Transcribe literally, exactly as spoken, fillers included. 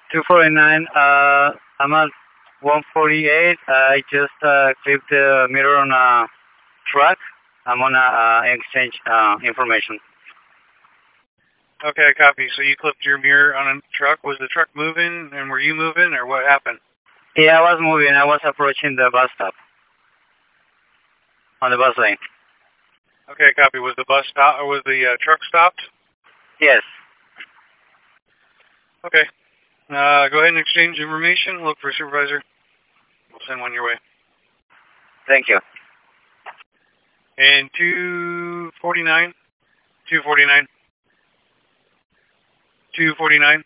two forty-nine, uh, I'm at one forty-eight. I just uh, clipped the mirror on a truck. I'm on a uh, exchange uh, information. Okay, copy. So you clipped your mirror on a truck. Was the truck moving, and were you moving, or what happened? Yeah, I was moving. I was approaching the bus stop on the bus lane. Okay, copy. Was the bus stop, or was the uh, truck stopped? Yes. Okay. Uh, go ahead and exchange information. Look for a supervisor. We'll send one your way. Thank you. And two forty-nine, two forty-nine, two forty-nine.